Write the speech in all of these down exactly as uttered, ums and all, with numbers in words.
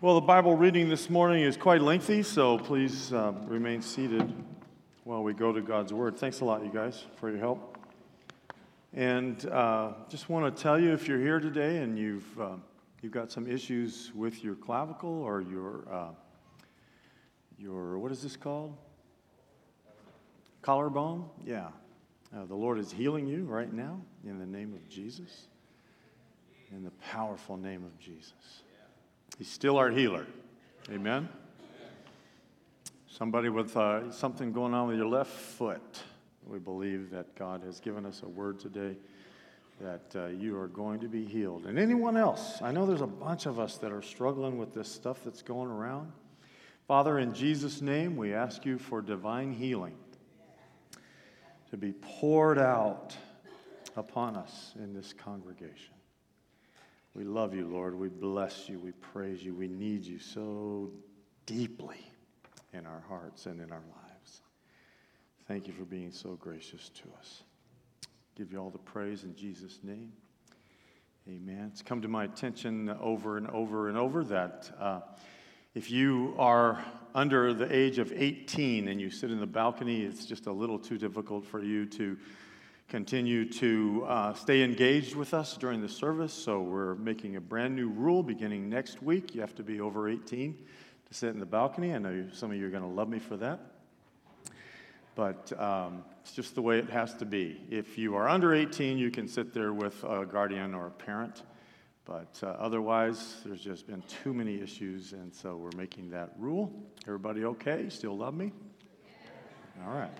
Well, the Bible reading this morning is quite lengthy, so please uh, remain seated while we go to God's Word. Thanks a lot, you guys, for your help. And uh, just want to tell you, if you're here today and you've uh, you've got some issues with your clavicle or your uh, your what is this called? Collarbone? Yeah. Uh, the Lord is healing you right now in the name of Jesus, in the powerful name of Jesus. He's still our healer. Amen? Somebody with uh, something going on with your left foot. We believe that God has given us a word today that uh, you are going to be healed. And anyone else, I know there's a bunch of us that are struggling with this stuff that's going around. Father, in Jesus' name, we ask you for divine healing to be poured out upon us in this congregation. We love you, Lord. We bless you. We praise you. We need you so deeply in our hearts and in our lives. Thank you for being so gracious to us. Give you all the praise in Jesus' name. Amen. It's come to my attention over and over and over that uh, if you are under the age of eighteen and you sit in the balcony, it's just a little too difficult for you to continue to uh, stay engaged with us during the service, so we're making a brand new rule beginning next week. You have to be over eighteen to sit in the balcony. I know some of you are going to love me for that, but um, it's just the way it has to be. If you are under eighteen, you can sit there with a guardian or a parent, but uh, otherwise, there's just been too many issues, and so we're making that rule. Everybody okay? Still love me? All right.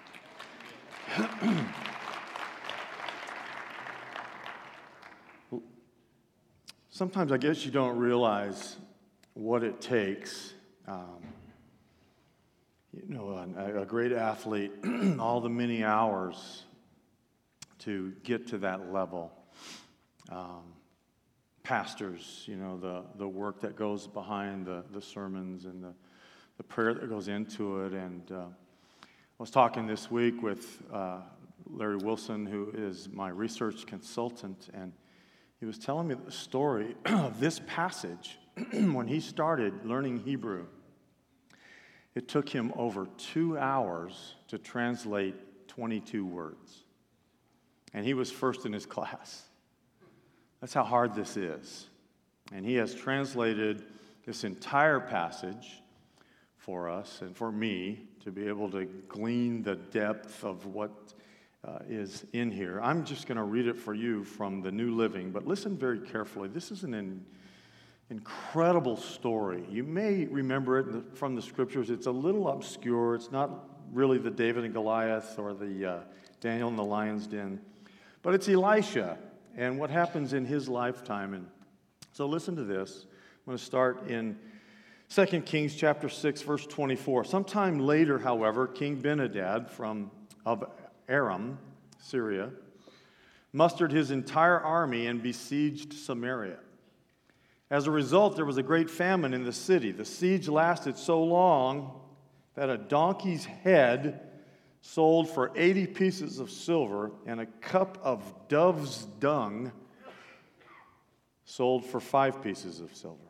Sometimes I guess you don't realize what it takes. Um, you know, a, a great athlete, all the many hours to get to that level. Um, pastors, you know, the, the work that goes behind the, the sermons and the, the prayer that goes into it. And uh, I was talking this week with uh, Larry Wilson, who is my research consultant, and he was telling me the story of this passage. When he started learning Hebrew, it took him over two hours to translate twenty-two words. And he was first in his class. That's how hard this is. And he has translated this entire passage for us and for me to be able to glean the depth of what Uh, is in here. I'm just going to read it for you from the New Living, but listen very carefully. This is an in, incredible story. You may remember it from the scriptures. It's a little obscure. It's not really the David and Goliath or the uh, Daniel in the lion's den, but it's Elisha and what happens in his lifetime. And so listen to this. I'm going to start in Second Kings chapter six, verse twenty-four. Sometime later, however, King Ben-Hadad from of Aram, Syria, mustered his entire army and besieged Samaria. As a result, there was a great famine in the city. The siege lasted so long that a donkey's head sold for eighty pieces of silver and a cup of dove's dung sold for five pieces of silver.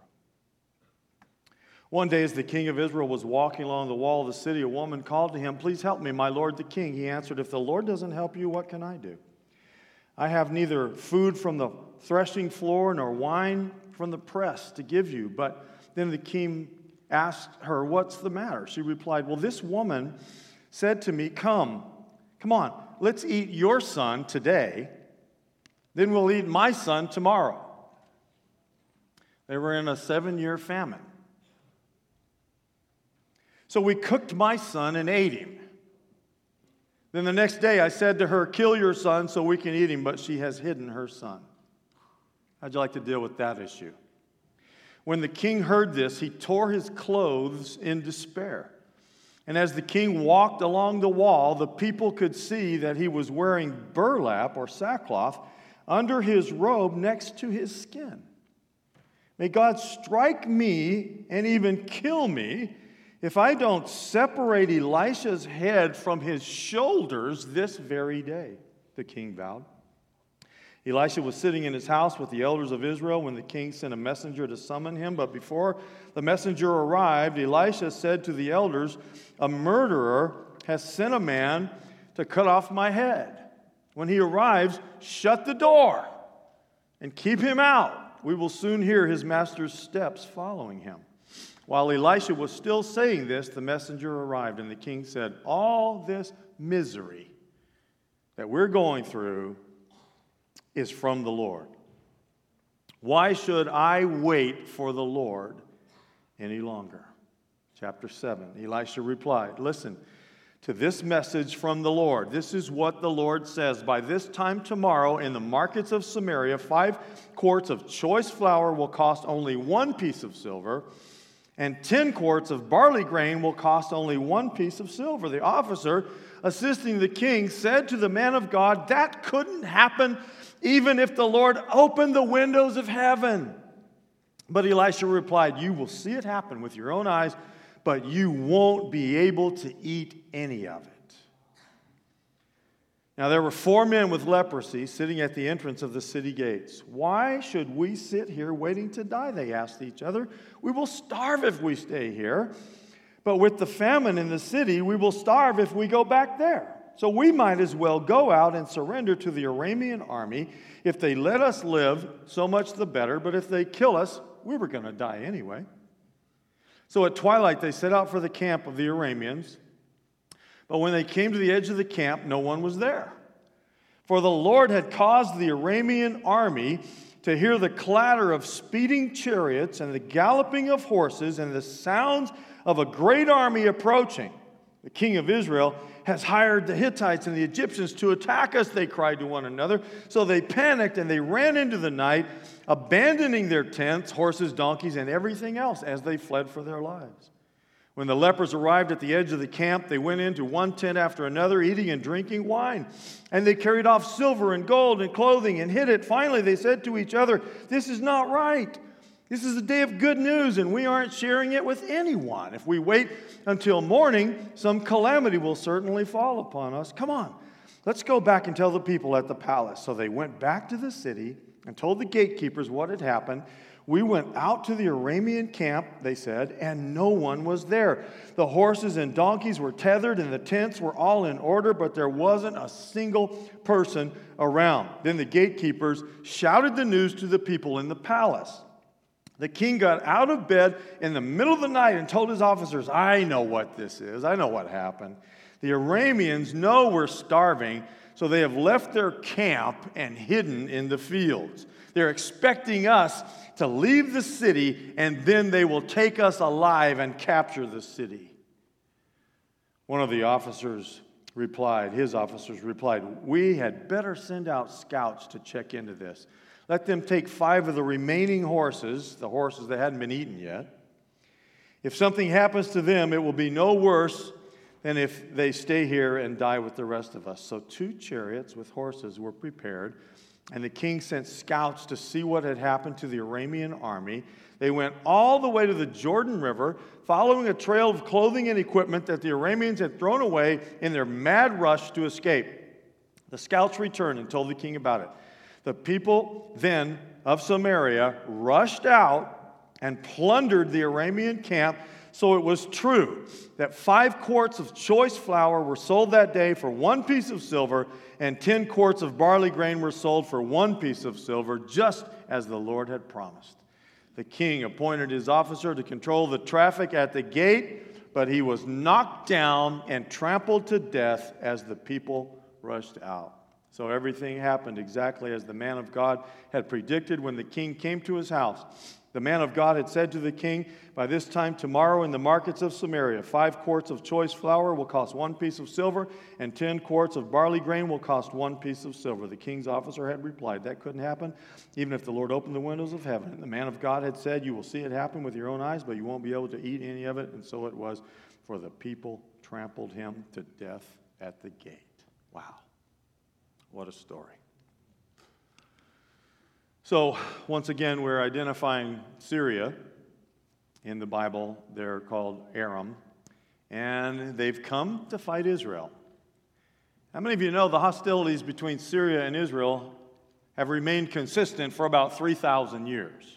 One day, as the king of Israel was walking along the wall of the city, a woman called to him, "Please help me, my lord the king." He answered, "If the Lord doesn't help you, what can I do? I have neither food from the threshing floor nor wine from the press to give you." But then the king asked her, "What's the matter?" She replied, "Well, this woman said to me, 'Come, come on, let's eat your son today, then we'll eat my son tomorrow.'" They were in a seven-year famine. "So we cooked my son and ate him. Then the next day I said to her, 'Kill your son so we can eat him,' but she has hidden her son." How'd you like to deal with that issue? When the king heard this, he tore his clothes in despair. And as the king walked along the wall, the people could see that he was wearing burlap or sackcloth under his robe next to his skin. "May God strike me and even kill me if I don't separate Elisha's head from his shoulders this very day," the king vowed. Elisha was sitting in his house with the elders of Israel when the king sent a messenger to summon him. But before the messenger arrived, Elisha said to the elders, "A murderer has sent a man to cut off my head. When he arrives, shut the door and keep him out. We will soon hear his master's steps following him." While Elisha was still saying this, the messenger arrived, and the king said, "All this misery that we're going through is from the Lord. Why should I wait for the Lord any longer?" Chapter seven, Elisha replied, "Listen to this message from the Lord. This is what the Lord says. By this time tomorrow in the markets of Samaria, five quarts of choice flour will cost only one piece of silver, and ten quarts of barley grain will cost only one piece of silver." The officer assisting the king said to the man of God, "That couldn't happen even if the Lord opened the windows of heaven." But Elisha replied, "You will see it happen with your own eyes, but you won't be able to eat any of it." Now there were four men with leprosy sitting at the entrance of the city gates. "Why should we sit here waiting to die?" they asked each other. "We will starve if we stay here. But with the famine in the city, we will starve if we go back there. So we might as well go out and surrender to the Aramean army. If they let us live, so much the better. But if they kill us, we were going to die anyway." So at twilight, they set out for the camp of the Arameans. But when they came to the edge of the camp, no one was there. For the Lord had caused the Aramean army to hear the clatter of speeding chariots and the galloping of horses and the sounds of a great army approaching. "The king of Israel has hired the Hittites and the Egyptians to attack us," they cried to one another. So they panicked and they ran into the night, abandoning their tents, horses, donkeys, and everything else as they fled for their lives. When the lepers arrived at the edge of the camp, they went into one tent after another, eating and drinking wine. And they carried off silver and gold and clothing and hid it. Finally, they said to each other, "This is not right. This is a day of good news, and we aren't sharing it with anyone. If we wait until morning, some calamity will certainly fall upon us. Come on, let's go back and tell the people at the palace." So they went back to the city and told the gatekeepers what had happened. "We went out to the Aramean camp," they said, "and no one was there. The horses and donkeys were tethered, and the tents were all in order, but there wasn't a single person around." Then the gatekeepers shouted the news to the people in the palace. The king got out of bed in the middle of the night and told his officers, "I know what this is. I know what happened. The Arameans know we're starving, so they have left their camp and hidden in the fields. They're expecting us to leave the city, and then they will take us alive and capture the city." One of the officers replied, his officers replied, "We had better send out scouts to check into this. Let them take five of the remaining horses, the horses that hadn't been eaten yet. If something happens to them, it will be no worse than if they stay here and die with the rest of us." So two chariots with horses were prepared, and the king sent scouts to see what had happened to the Aramean army. They went all the way to the Jordan River, following a trail of clothing and equipment that the Arameans had thrown away in their mad rush to escape. The scouts returned and told the king about it. The people then of Samaria rushed out and plundered the Aramean camp. So it was true that five quarts of choice flour were sold that day for one piece of silver, and ten quarts of barley grain were sold for one piece of silver, just as the Lord had promised. The king appointed his officer to control the traffic at the gate, but he was knocked down and trampled to death as the people rushed out. So everything happened exactly as the man of God had predicted when the king came to his house. The man of God had said to the king, "By this time tomorrow in the markets of Samaria, five quarts of choice flour will cost one piece of silver, and ten quarts of barley grain will cost one piece of silver." The king's officer had replied, "That couldn't happen, even if the Lord opened the windows of heaven." And the man of God had said, "You will see it happen with your own eyes, but you won't be able to eat any of it." And so it was, for the people trampled him to death at the gate. Wow. What a story. So, once again, we're identifying Syria. In the Bible, they're called Aram. And they've come to fight Israel. How many of you know the hostilities between Syria and Israel have remained consistent for about three thousand years.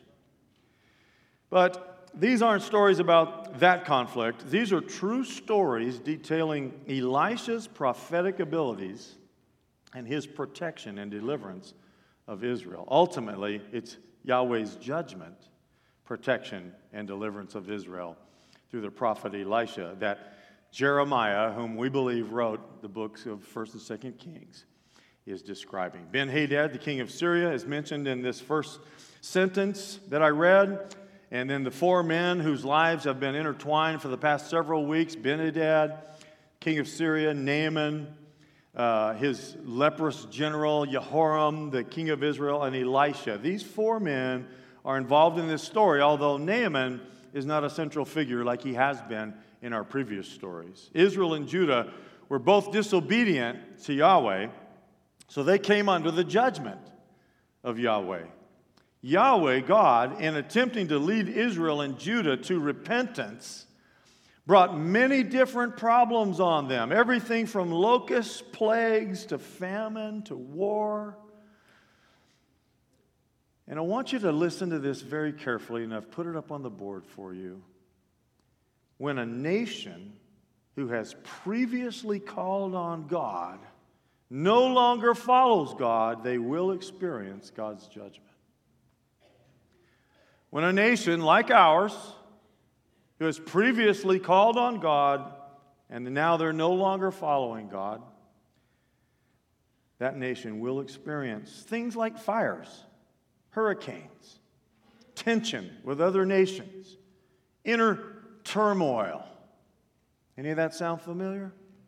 But these aren't stories about that conflict. These are true stories detailing Elisha's prophetic abilities and his protection and deliverance of Israel. Ultimately, it's Yahweh's judgment, protection, and deliverance of Israel through the prophet Elisha that Jeremiah, whom we believe wrote the books of First and Second Kings, is describing. Ben-Hadad, the king of Syria, is mentioned in this first sentence that I read. And then the four men whose lives have been intertwined for the past several weeks, Ben-Hadad, king of Syria, Naaman, uh, his leprous general, Jehoram, the king of Israel, and Elisha. These four men are involved in this story, although Naaman is not a central figure like he has been in our previous stories. Israel and Judah were both disobedient to Yahweh, so they came under the judgment of Yahweh. Yahweh, God, in attempting to lead Israel and Judah to repentance, brought many different problems on them. Everything from locusts, plagues, to famine, to war. And I want you to listen to this very carefully, and I've put it up on the board for you. When a nation who has previously called on God no longer follows God, they will experience God's judgment. When a nation like ours, who has previously called on God, and now they're no longer following God, that nation will experience things like fires, hurricanes, tension with other nations, inner turmoil. Any of that sound familiar?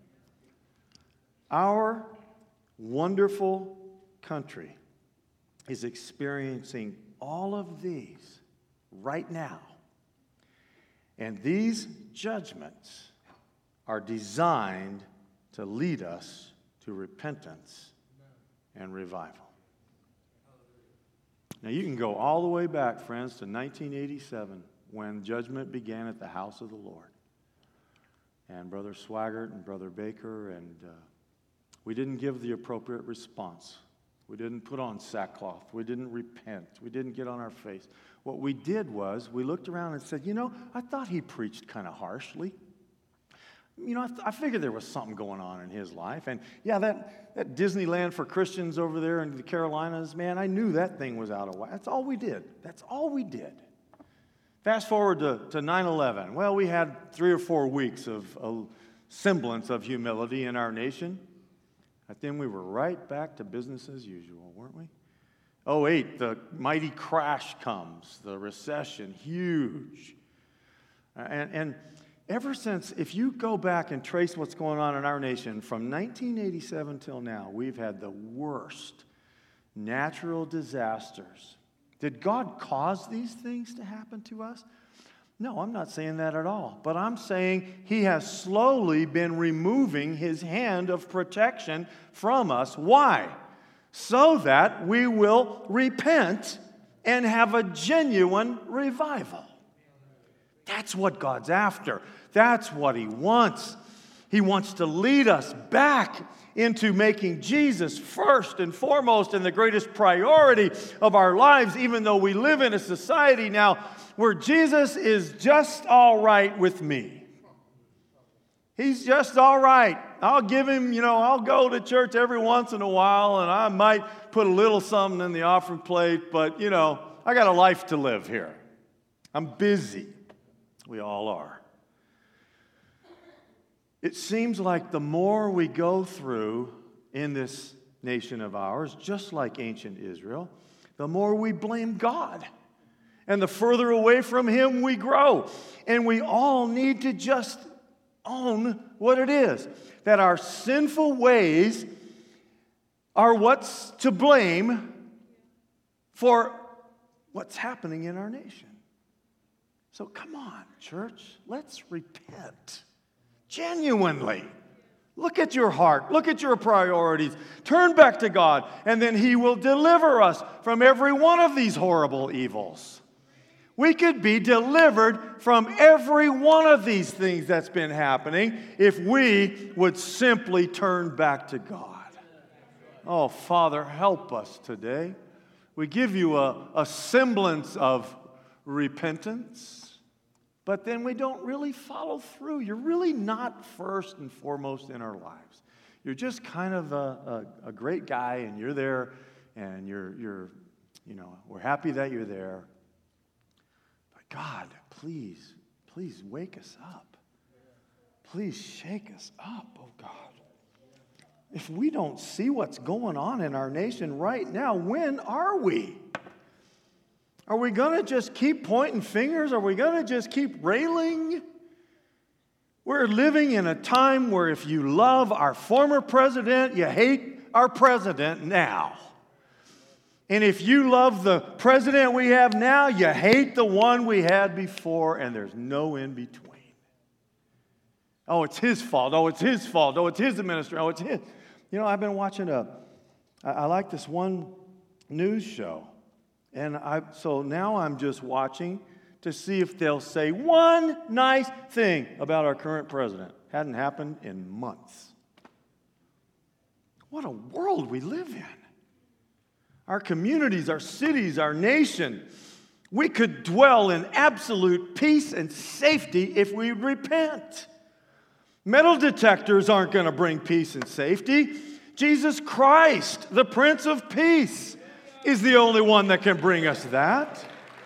Our wonderful country is experiencing all of these right now. And these judgments are designed to lead us to repentance and revival. Now, you can go all the way back, friends, to nineteen eighty-seven, when judgment began at the house of the Lord. And Brother Swaggart and Brother Baker, and uh, we didn't give the appropriate response. We didn't put on sackcloth. We didn't repent. We didn't get on our face. What we did was we looked around and said, you know, I thought he preached kind of harshly. You know, I, th- I figured there was something going on in his life. And yeah, that, that Disneyland for Christians over there in the Carolinas, man, I knew that thing was out of whack. That's all we did. That's all we did. Fast forward to, to nine eleven. Well, we had three or four weeks of a semblance of humility in our nation. But then we were right back to business as usual, weren't we? oh eight, the mighty crash comes, the recession, huge. And, and ever since, if you go back and trace what's going on in our nation, from nineteen eighty-seven till now, we've had the worst natural disasters. Did God cause these things to happen to us? No, I'm not saying that at all. But I'm saying he has slowly been removing his hand of protection from us. Why? So that we will repent and have a genuine revival. That's what God's after. That's what he wants. He wants to lead us back into making Jesus first and foremost and the greatest priority of our lives, even though we live in a society now where Jesus is just all right with me. He's just all right. I'll give him, you know, I'll go to church every once in a while, and I might put a little something in the offering plate, but, you know, I got a life to live here. I'm busy. We all are. It seems like the more we go through in this nation of ours, just like ancient Israel, the more we blame God. And the further away from him we grow. And we all need to just own what it is. That our sinful ways are what's to blame for what's happening in our nation. So come on, church, let's repent. Genuinely. Look at your heart. Look at your priorities. Turn back to God, and then he will deliver us from every one of these horrible evils. We could be delivered from every one of these things that's been happening if we would simply turn back to God. Oh, Father, help us today. We give you a, a semblance of repentance, but then we don't really follow through. You're really not first and foremost in our lives. You're just kind of a, a, a great guy, and you're there, and you're, you're, you know, we're happy that you're there. But God, please, please wake us up. Please shake us up, oh God. If we don't see what's going on in our nation right now, when are we? Are we going to just keep pointing fingers? Are we going to just keep railing? We're living in a time where if you love our former president, you hate our president now. And if you love the president we have now, you hate the one we had before, and there's no in between. Oh, it's his fault. Oh, it's his fault. Oh, it's his administration. Oh, it's his. You know, I've been watching a, I, I like this one news show. And I, so now I'm just watching to see if they'll say one nice thing about our current president. Hadn't happened in months. What a world we live in. Our communities, our cities, our nation. We could dwell in absolute peace and safety if we repent. Metal detectors aren't going to bring peace and safety. Jesus Christ, the Prince of Peace, is the only one that can bring us that.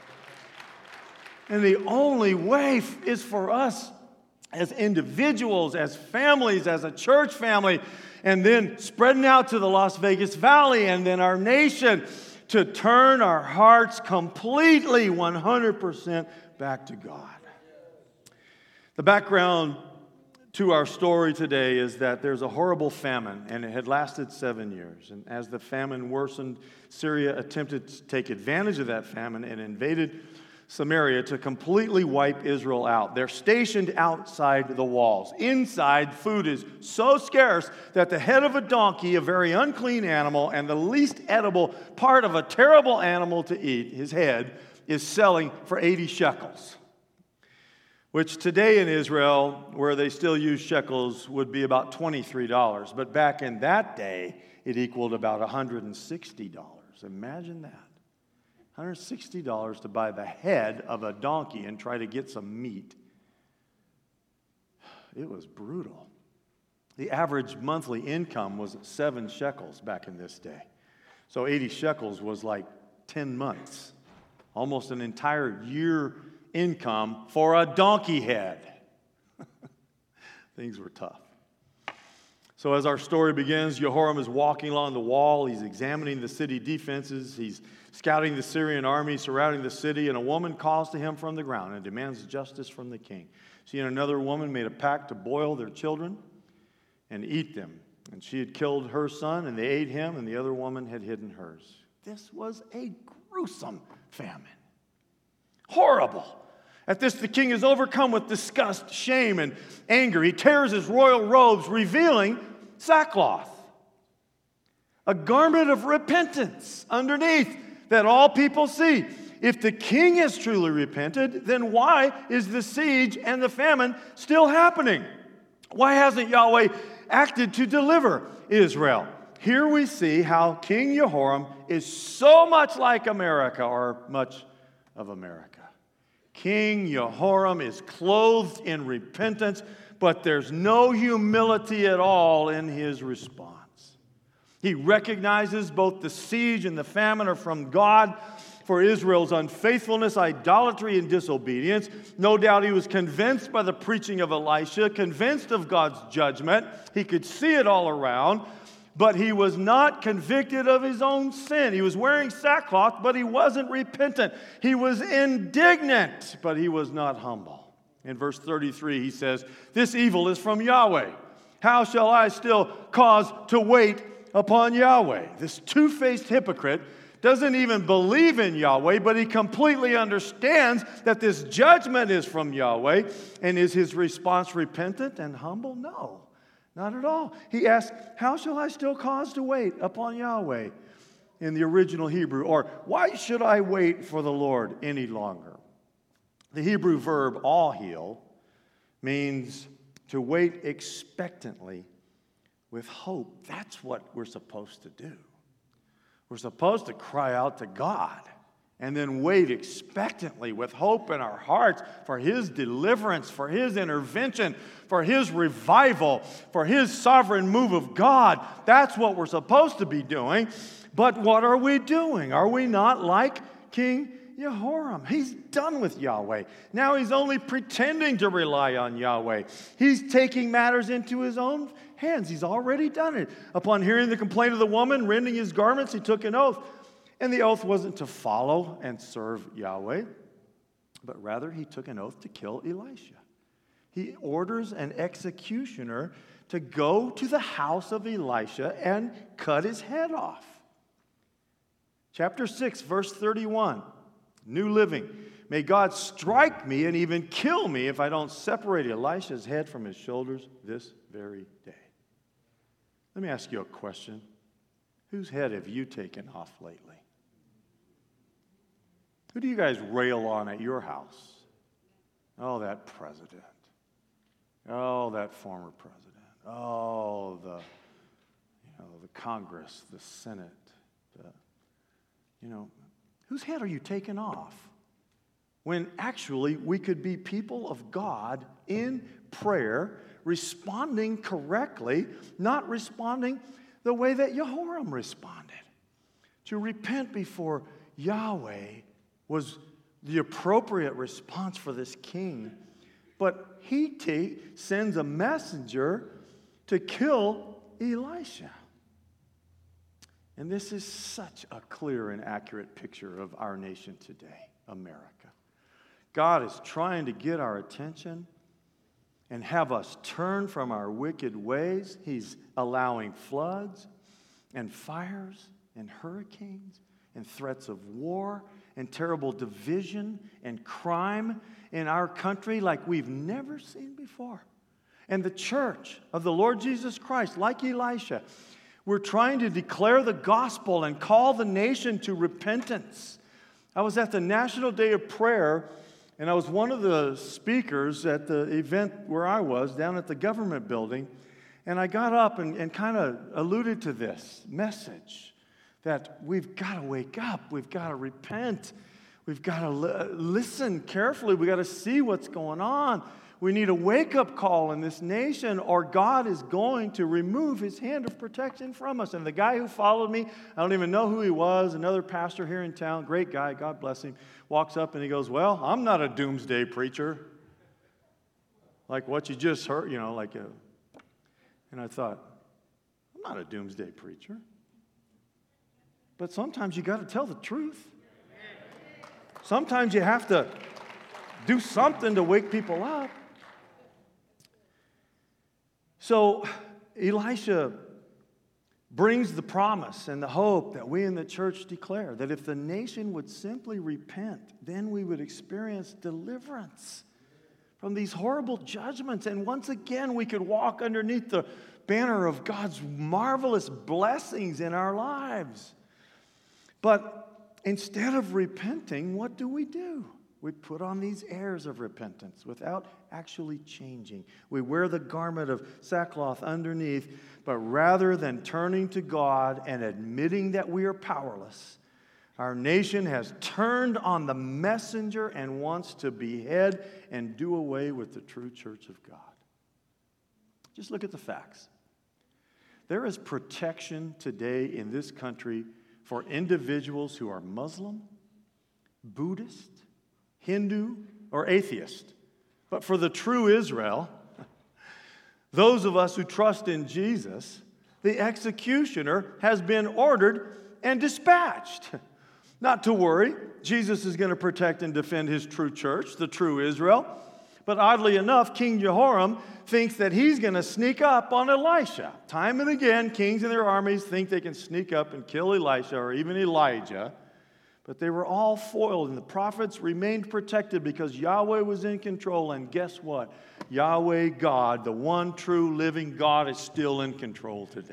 And the only way is for us as individuals, as families, as a church family, and then spreading out to the Las Vegas Valley and then our nation to turn our hearts completely one hundred percent back to God. The background to our story today is that there's a horrible famine, and it had lasted seven years. And as the famine worsened, Syria attempted to take advantage of that famine and invaded Samaria to completely wipe Israel out. They're stationed outside the walls. Inside, food is so scarce that the head of a donkey, a very unclean animal, and the least edible part of a terrible animal to eat, his head, is selling for eighty shekels. Which today in Israel, where they still use shekels, would be about twenty-three dollars. But back in that day, it equaled about one hundred sixty dollars. Imagine that. one hundred sixty dollars to buy the head of a donkey and try to get some meat. It was brutal. The average monthly income was seven shekels back in this day. So eighty shekels was like ten months. Almost an entire year income for a donkey head. Things were tough. So as our story begins, Jehoram is walking along the wall. He's examining the city defenses. He's scouting the Syrian army surrounding the city, and a woman calls to him from the ground and demands justice from the king. She and another woman made a pact to boil their children and eat them. And she had killed her son, and they ate him, and the other woman had hidden hers. This was a gruesome famine. Horrible. At this, the king is overcome with disgust, shame, and anger. He tears his royal robes, revealing sackcloth, a garment of repentance underneath that all people see. If the king has truly repented, then why is the siege and the famine still happening? Why hasn't Yahweh acted to deliver Israel? Here we see how King Jehoram is so much like America, or much of America. King Jehoram is clothed in repentance, but there's no humility at all in his response. He recognizes both the siege and the famine are from God for Israel's unfaithfulness, idolatry, and disobedience. No doubt he was convinced by the preaching of Elisha, convinced of God's judgment. He could see it all around. But he was not convicted of his own sin. He was wearing sackcloth, but he wasn't repentant. He was indignant, but he was not humble. In verse thirty-three, he says, "This evil is from Yahweh. How shall I still cause to wait upon Yahweh?" This two-faced hypocrite doesn't even believe in Yahweh, but he completely understands that this judgment is from Yahweh. And is his response repentant and humble? No. Not at all. He asks, "How shall I still cause to wait upon Yahweh?" in the original Hebrew. Or, "Why should I wait for the Lord any longer?" The Hebrew verb ahil means to wait expectantly with hope. That's what we're supposed to do. We're supposed to cry out to God and then wait expectantly with hope in our hearts for His deliverance, for His intervention, for His revival, for His sovereign move of God. That's what we're supposed to be doing. But what are we doing? Are we not like King Jehoram? He's done with Yahweh. Now he's only pretending to rely on Yahweh. He's taking matters into his own hands. He's already done it. Upon hearing the complaint of the woman, rending his garments, he took an oath. And the oath wasn't to follow and serve Yahweh, but rather he took an oath to kill Elisha. He orders an executioner to go to the house of Elisha and cut his head off. Chapter six, verse thirty-one, New Living. May God strike me and even kill me if I don't separate Elisha's head from his shoulders this very day. Let me ask you a question. Whose head have you taken off lately? Who do you guys rail on at your house? Oh, that president. Oh, that former president. Oh, the, you know, the Congress, the Senate. The, you know, whose head are you taking off? When actually we could be people of God in prayer, responding correctly, not responding the way that Jehoram responded. To repent before Yahweh was the appropriate response for this king. But he t- sends a messenger to kill Elisha. And this is such a clear and accurate picture of our nation today, America. God is trying to get our attention and have us turn from our wicked ways. He's allowing floods and fires and hurricanes and threats of war and terrible division and crime in our country like we've never seen before. And the church of the Lord Jesus Christ, like Elisha, we're trying to declare the gospel and call the nation to repentance. I was at the National Day of Prayer, and I was one of the speakers at the event where I was, down at the government building, and I got up and, and kind of alluded to this message. That we've got to wake up. We've got to repent. We've got to li- listen carefully. We've got to see what's going on. We need a wake-up call in this nation, or God is going to remove His hand of protection from us. And the guy who followed me, I don't even know who he was, another pastor here in town, great guy, God bless him, walks up and he goes, well, I'm not a doomsday preacher. Like what you just heard, you know, like a... And I thought, I'm not a doomsday preacher. But sometimes you got to tell the truth. Sometimes you have to do something to wake people up. So Elisha brings the promise and the hope that we in the church declare that if the nation would simply repent, then we would experience deliverance from these horrible judgments. And once again, we could walk underneath the banner of God's marvelous blessings in our lives. But instead of repenting, what do we do? We put on these airs of repentance without actually changing. We wear the garment of sackcloth underneath, but rather than turning to God and admitting that we are powerless, our nation has turned on the messenger and wants to behead and do away with the true church of God. Just look at the facts. There is protection today in this country for individuals who are Muslim, Buddhist, Hindu, or atheist. But for the true Israel, those of us who trust in Jesus, the executioner has been ordered and dispatched. Not to worry, Jesus is going to protect and defend His true church, the true Israel. But oddly enough, King Jehoram thinks that he's going to sneak up on Elisha. Time and again, kings and their armies think they can sneak up and kill Elisha or even Elijah. But they were all foiled, and the prophets remained protected because Yahweh was in control. And guess what? Yahweh God, the one true living God, is still in control today.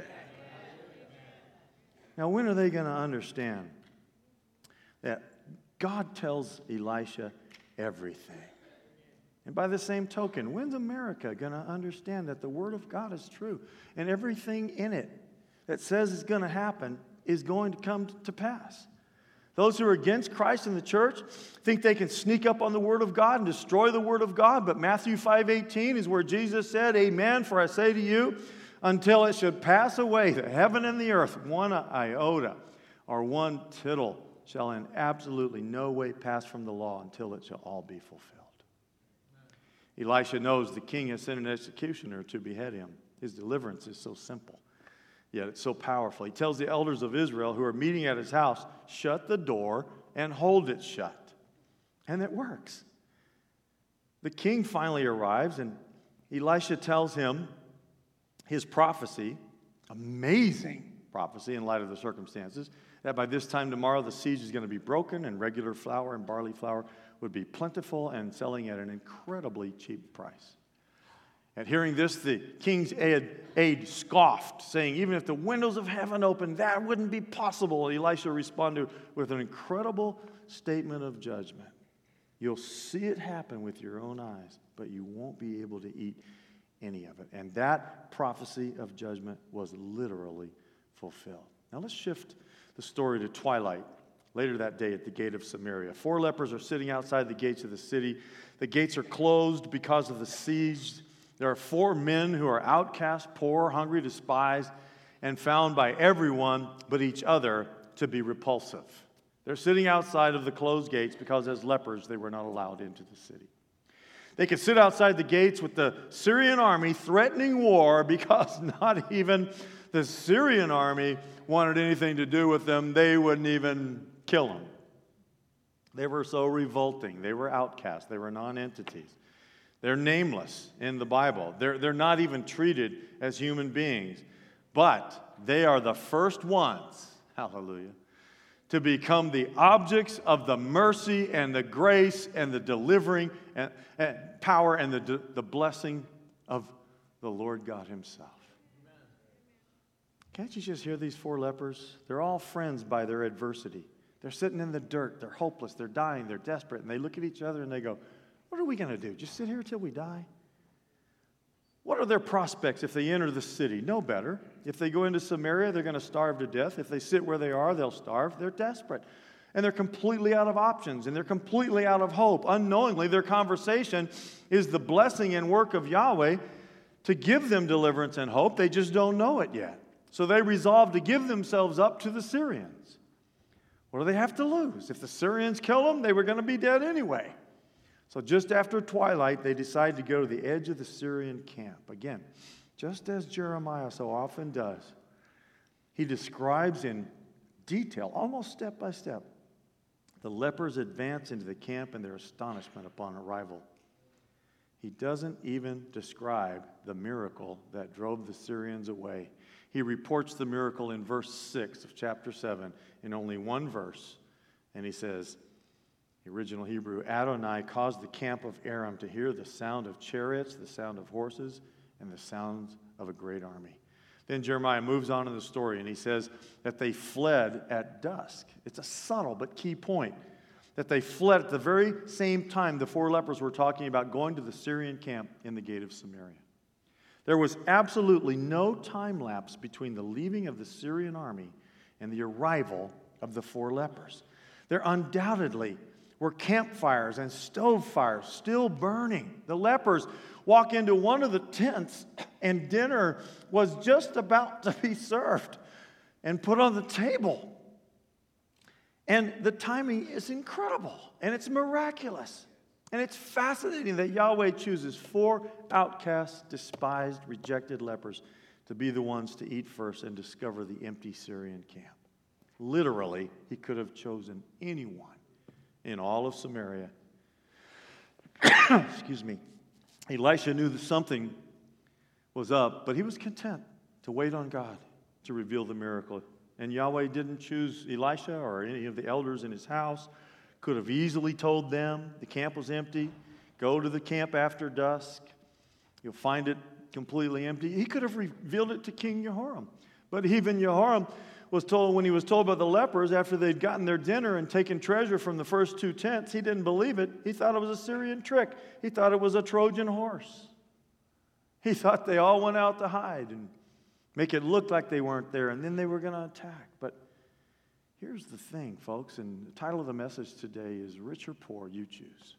Now, when are they going to understand that God tells Elisha everything? And by the same token, when's America going to understand that the Word of God is true and everything in it that says is going to happen is going to come to pass. Those who are against Christ and the church think they can sneak up on the Word of God and destroy the Word of God. But Matthew five eighteen is where Jesus said, Amen, for I say to you, until it should pass away, the heaven and the earth, one iota or one tittle shall in absolutely no way pass from the law until it shall all be fulfilled. Elisha knows the king has sent an executioner to behead him. His deliverance is so simple, yet it's so powerful. He tells the elders of Israel who are meeting at his house, shut the door and hold it shut. And it works. The king finally arrives, and Elisha tells him his prophecy, amazing prophecy in light of the circumstances, that by this time tomorrow the siege is going to be broken and regular flour and barley flour would be plentiful and selling at an incredibly cheap price. At hearing this, the king's aide, aide scoffed, saying, even if the windows of heaven opened, that wouldn't be possible. Elisha responded with an incredible statement of judgment. You'll see it happen with your own eyes, but you won't be able to eat any of it. And that prophecy of judgment was literally fulfilled. Now let's shift the story to twilight. Later that day at the gate of Samaria, four lepers are sitting outside the gates of the city. The gates are closed because of the siege. There are four men who are outcast, poor, hungry, despised, and found by everyone but each other to be repulsive. They're sitting outside of the closed gates because as lepers they were not allowed into the city. They could sit outside the gates with the Syrian army threatening war because not even the Syrian army wanted anything to do with them. They wouldn't even kill them. They were so revolting. They were outcasts. They were non-entities. They're nameless in the Bible. They're, they're not even treated as human beings. But they are the first ones, hallelujah, to become the objects of the mercy and the grace and the delivering and, and power and the, the blessing of the Lord God himself. Can't you just hear these four lepers? They're all friends by their adversity. They're sitting in the dirt. They're hopeless. They're dying. They're desperate. And they look at each other and they go, what are we going to do? Just sit here till we die? What are their prospects if they enter the city? No better. If they go into Samaria, they're going to starve to death. If they sit where they are, they'll starve. They're desperate. And they're completely out of options. And they're completely out of hope. Unknowingly, their conversation is the blessing and work of Yahweh to give them deliverance and hope. They just don't know it yet. So they resolve to give themselves up to the Syrians. What do they have to lose? If the Syrians kill them, they were going to be dead anyway. So just after twilight, they decide to go to the edge of the Syrian camp. Again, just as Jeremiah so often does, he describes in detail, almost step by step, the lepers advance into the camp and their astonishment upon arrival. He doesn't even describe the miracle that drove the Syrians away. He reports the miracle in verse six of chapter seven in only one verse. And he says, the original Hebrew, Adonai caused the camp of Aram to hear the sound of chariots, the sound of horses, and the sounds of a great army. Then Jeremiah moves on in the story and he says that they fled at dusk. It's a subtle but key point. That they fled at the very same time the four lepers were talking about going to the Syrian camp in the gate of Samaria. There was absolutely no time lapse between the leaving of the Syrian army and the arrival of the four lepers. There undoubtedly were campfires and stove fires still burning. The lepers walk into one of the tents and dinner was just about to be served and put on the table. And the timing is incredible, and it's miraculous. And it's fascinating that Yahweh chooses four outcasts, despised, rejected lepers to be the ones to eat first and discover the empty Syrian camp. Literally, he could have chosen anyone in all of Samaria. Excuse me. Elisha knew that something was up, but he was content to wait on God to reveal the miracle. And Yahweh didn't choose Elisha or any of the elders in his house. Could have easily told them the camp was empty. Go to the camp after dusk. You'll find it completely empty. He could have revealed it to King Jehoram. But even Jehoram was told, when he was told by the lepers after they'd gotten their dinner and taken treasure from the first two tents, he didn't believe it. He thought it was a Syrian trick. He thought it was a Trojan horse. He thought they all went out to hide and make it look like they weren't there, and then they were going to attack. But Here's the thing, folks, and the title of the message today is Rich or Poor, You Choose.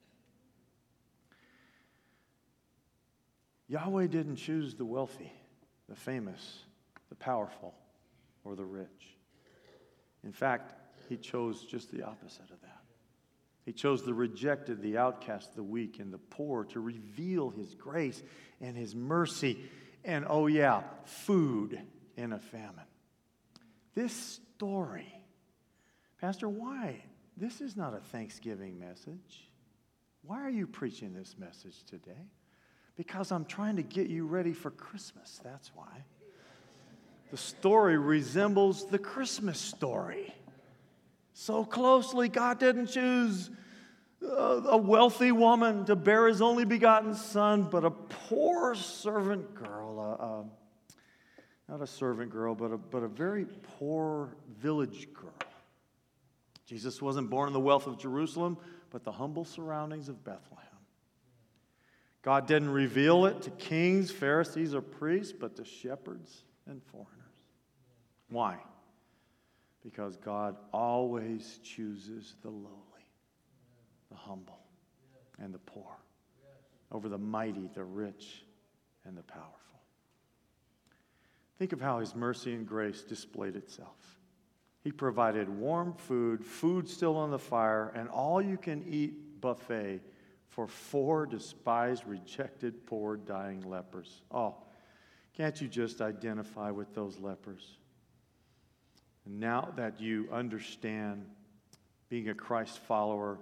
Yahweh didn't choose the wealthy, the famous, the powerful, or the rich. In fact, he chose just the opposite of that. He chose the rejected, the outcast, the weak, and the poor to reveal his grace and his mercy and, oh yeah, food in a famine. This story, Pastor, why? This is not a Thanksgiving message. Why are you preaching this message today? Because I'm trying to get you ready for Christmas, that's why. The story resembles the Christmas story. So closely, God didn't choose a wealthy woman to bear his only begotten son, but a poor servant girl, a, a, not a servant girl, but a, but a very poor village girl. Jesus wasn't born in the wealth of Jerusalem, but the humble surroundings of Bethlehem. God didn't reveal it to kings, Pharisees, or priests, but to shepherds and foreigners. Why? Because God always chooses the lowly, the humble, and the poor over the mighty, the rich, and the powerful. Think of how his mercy and grace displayed itself. He provided warm food, food still on the fire, and all-you-can-eat buffet for four despised, rejected, poor, dying lepers. Oh, can't you just identify with those lepers? And now that you understand, being a Christ follower,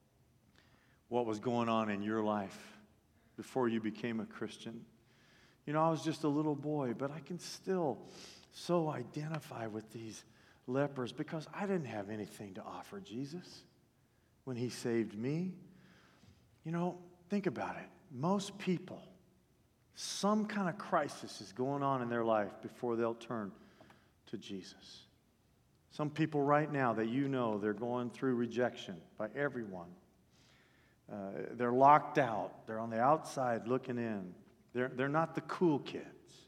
what was going on in your life before you became a Christian. You know, I was just a little boy, but I can still so identify with these lepers because I didn't have anything to offer Jesus when he saved me. You know, think about it. Most people, some kind of crisis is going on in their life before they'll turn to Jesus. Some people right now that you know, they're going through rejection by everyone. Uh, they're locked out. They're on the outside looking in. They're, they're not the cool kids.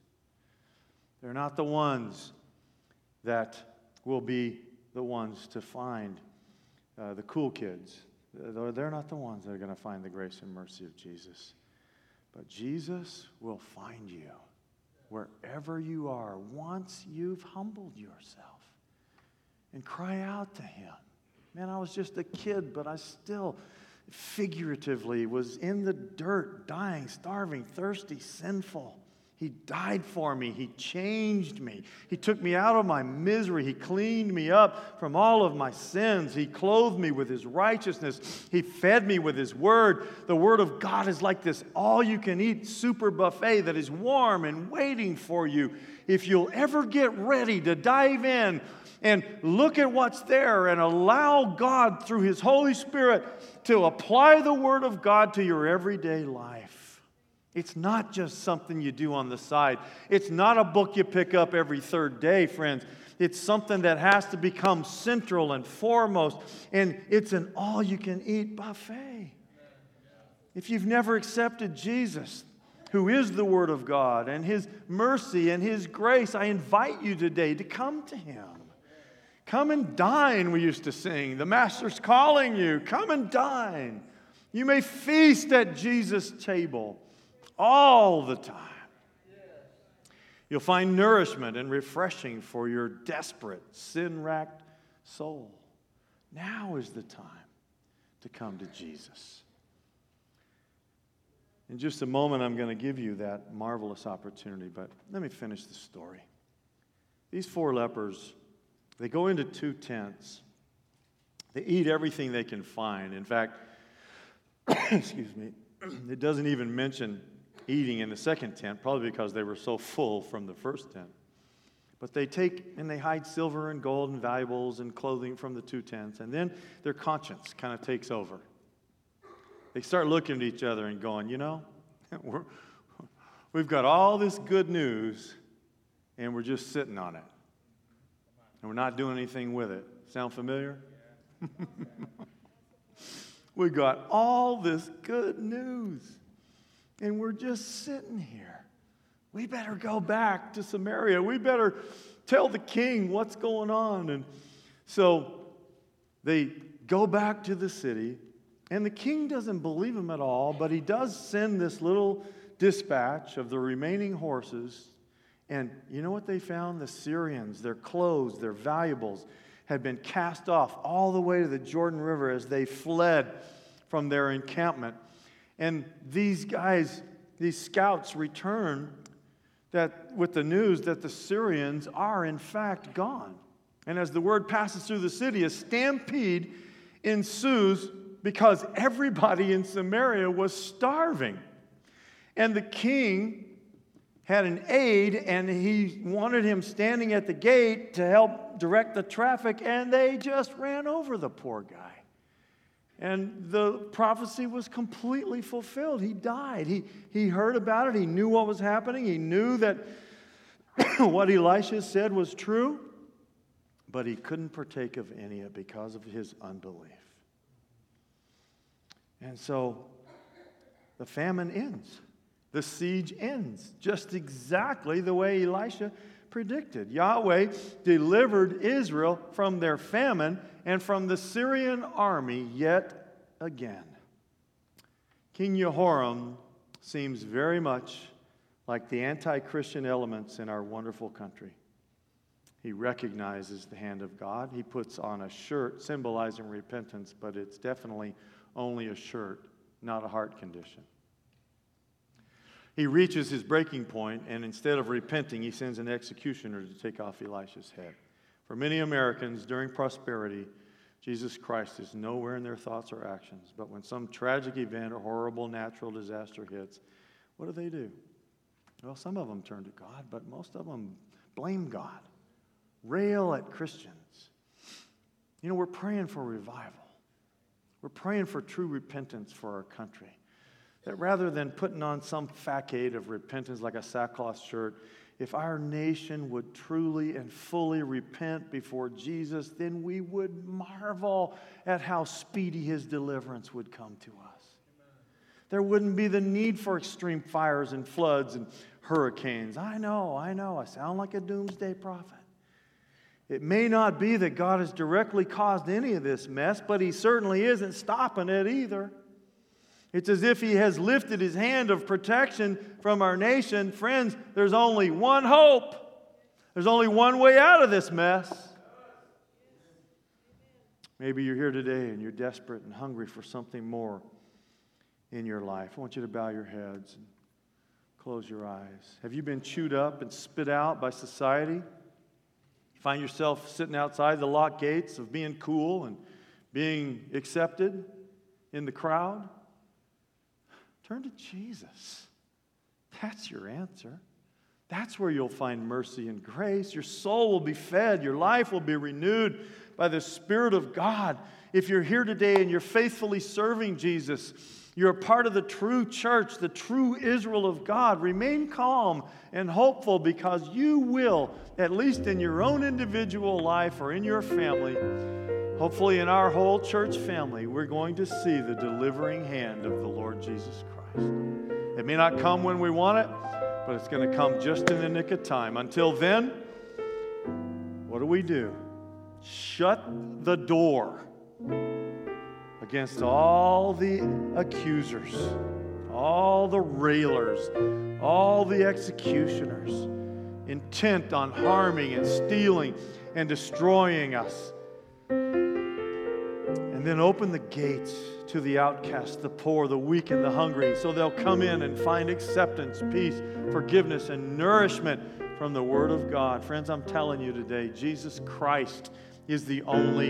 They're not the ones that will be the ones to find uh, the cool kids. They're not the ones that are going to find the grace and mercy of Jesus. But Jesus will find you wherever you are once you've humbled yourself and cry out to him. Man, I was just a kid, but I still figuratively was in the dirt, dying, starving, thirsty, sinful. He died for me. He changed me. He took me out of my misery. He cleaned me up from all of my sins. He clothed me with his righteousness. He fed me with his word. The word of God is like this all-you-can-eat super buffet that is warm and waiting for you. If you'll ever get ready to dive in and look at what's there and allow God through his Holy Spirit to apply the word of God to your everyday life. It's not just something you do on the side. It's not a book you pick up every third day, friends. It's something that has to become central and foremost. And it's an all-you-can-eat buffet. If you've never accepted Jesus, who is the Word of God, and his mercy and his grace, I invite you today to come to him. Come and dine, we used to sing. The Master's calling you. Come and dine. You may feast at Jesus' table all the time. You'll find nourishment and refreshing for your desperate, sin-racked soul. Now is the time to come to Jesus. In just a moment, I'm going to give you that marvelous opportunity, but let me finish the story. These four lepers, they go into two tents. They eat everything they can find. In fact, excuse me, it doesn't even mention eating in the second tent, probably because they were so full from the first tent. But they take and they hide silver and gold and valuables and clothing from the two tents, and then their conscience kind of takes over. They start looking at each other and going, you know, we're, we've got all this good news, and we're just sitting on it. And we're not doing anything with it. Sound familiar? We got all this good news, and we're just sitting here. We better go back to Samaria. We better tell the king what's going on. And So they go back to the city, and the king doesn't believe him at all, but he does send this little dispatch of the remaining horses. And you know what they found? The Syrians, their clothes, their valuables had been cast off all the way to the Jordan River as they fled from their encampment. And these guys, these scouts return that with the news that the Syrians are in fact gone. And as the word passes through the city, a stampede ensues because everybody in Samaria was starving. And the king had an aide, and he wanted him standing at the gate to help direct the traffic, and they just ran over the poor guy. And the prophecy was completely fulfilled. He died. He, he heard about it. He knew what was happening. He knew that what Elisha said was true, but he couldn't partake of any of it because of his unbelief. And so the famine ends. The siege ends just exactly the way Elisha predicted. Yahweh delivered Israel from their famine and from the Syrian army yet again. King Jehoram seems very much like the anti-Christian elements in our wonderful country. He recognizes the hand of God. He puts on a shirt symbolizing repentance, but it's definitely only a shirt, not a heart condition. He reaches his breaking point, and instead of repenting, he sends an executioner to take off Elisha's head. For many Americans, during prosperity, Jesus Christ is nowhere in their thoughts or actions. But when some tragic event or horrible natural disaster hits, what do they do? Well, some of them turn to God, but most of them blame God, rail at Christians. You know, we're praying for revival. We're praying for true repentance for our country. That rather than putting on some facade of repentance like a sackcloth shirt, if our nation would truly and fully repent before Jesus, then we would marvel at how speedy his deliverance would come to us. There wouldn't be the need for extreme fires and floods and hurricanes. I know, I know, I sound like a doomsday prophet. It may not be that God has directly caused any of this mess, but he certainly isn't stopping it either. It's as if he has lifted his hand of protection from our nation. Friends, there's only one hope. There's only one way out of this mess. Maybe you're here today and you're desperate and hungry for something more in your life. I want you to bow your heads and close your eyes. Have you been chewed up and spit out by society? Find yourself sitting outside the locked gates of being cool and being accepted in the crowd? Turn to Jesus. That's your answer. That's where you'll find mercy and grace. Your soul will be fed. Your life will be renewed by the Spirit of God. If you're here today and you're faithfully serving Jesus, you're a part of the true church, the true Israel of God. Remain calm and hopeful, because you will, at least in your own individual life or in your family, hopefully in our whole church family, we're going to see the delivering hand of the Lord Jesus Christ. It may not come when we want it, but it's going to come just in the nick of time. Until then, what do we do? Shut the door against all the accusers, all the railers, all the executioners, intent on harming and stealing and destroying us. And then open the gates to the outcast, the poor, the weak, and the hungry, so they'll come in and find acceptance, peace, forgiveness, and nourishment from the Word of God. Friends, I'm telling you today, Jesus Christ is the only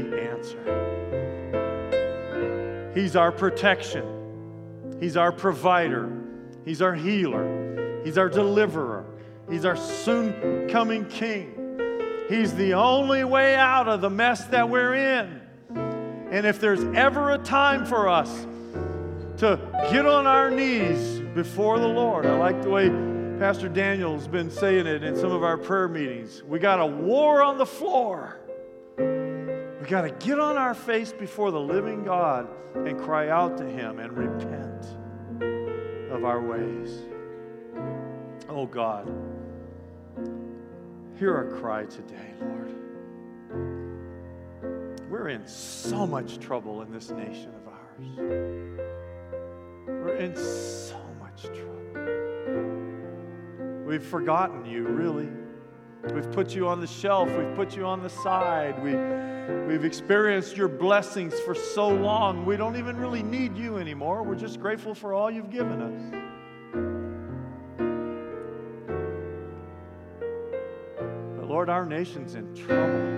answer. He's our protection. He's our provider. He's our healer. He's our deliverer. He's our soon-coming King. He's the only way out of the mess that we're in. And if there's ever a time for us to get on our knees before the Lord, I like the way Pastor Daniel's been saying it in some of our prayer meetings. We got a war on the floor. We got to get on our face before the living God and cry out to him and repent of our ways. Oh God, hear our cry today, Lord. we're in so much trouble in this nation of ours. We're in so much trouble. We've forgotten you, really. We've put you on the shelf. We've put you on the side. We, we've experienced your blessings for so long. We don't even really need you anymore. We're just grateful for all you've given us. But Lord, our nation's in trouble.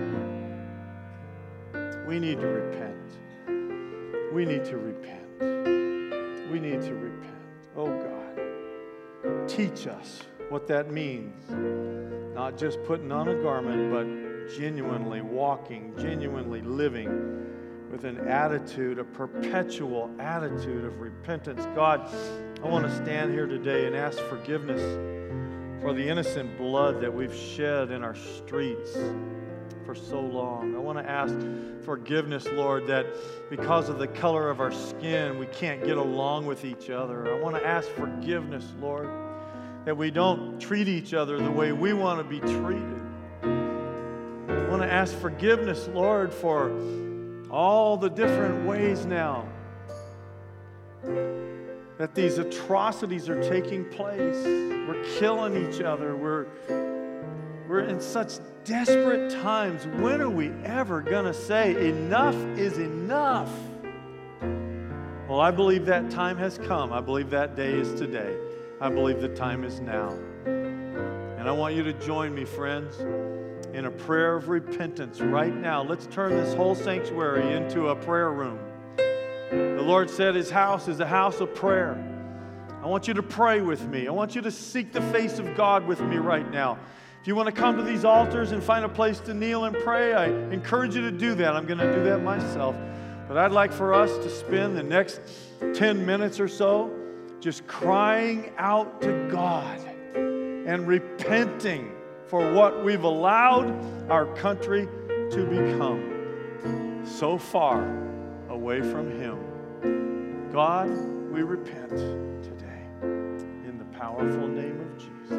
We need to repent. We need to repent. We need to repent. Oh God, teach us what that means. Not just putting on a garment, but genuinely walking, genuinely living with an attitude, a perpetual attitude of repentance. God, I want to stand here today and ask forgiveness for the innocent blood that we've shed in our streets for so long. I want to ask forgiveness, Lord, that because of the color of our skin, we can't get along with each other. I want to ask forgiveness, Lord, that we don't treat each other the way we want to be treated. I want to ask forgiveness, Lord, for all the different ways now that these atrocities are taking place. We're killing each other. We're, we're in such desperate times. When are we ever going to say enough is enough? Well, I believe that time has come. I believe that day is today. I believe the time is now. And I want you to join me, friends, in a prayer of repentance right now. Let's turn this whole sanctuary into a prayer room. The Lord said His house is a house of prayer. I want you to pray with me. I want you to seek the face of God with me right now. If you want to come to these altars and find a place to kneel and pray, I encourage you to do that. I'm going to do that myself. But I'd like for us to spend the next ten minutes or so just crying out to God and repenting for what we've allowed our country to become so far away from Him. God, we repent today in the powerful name of Jesus.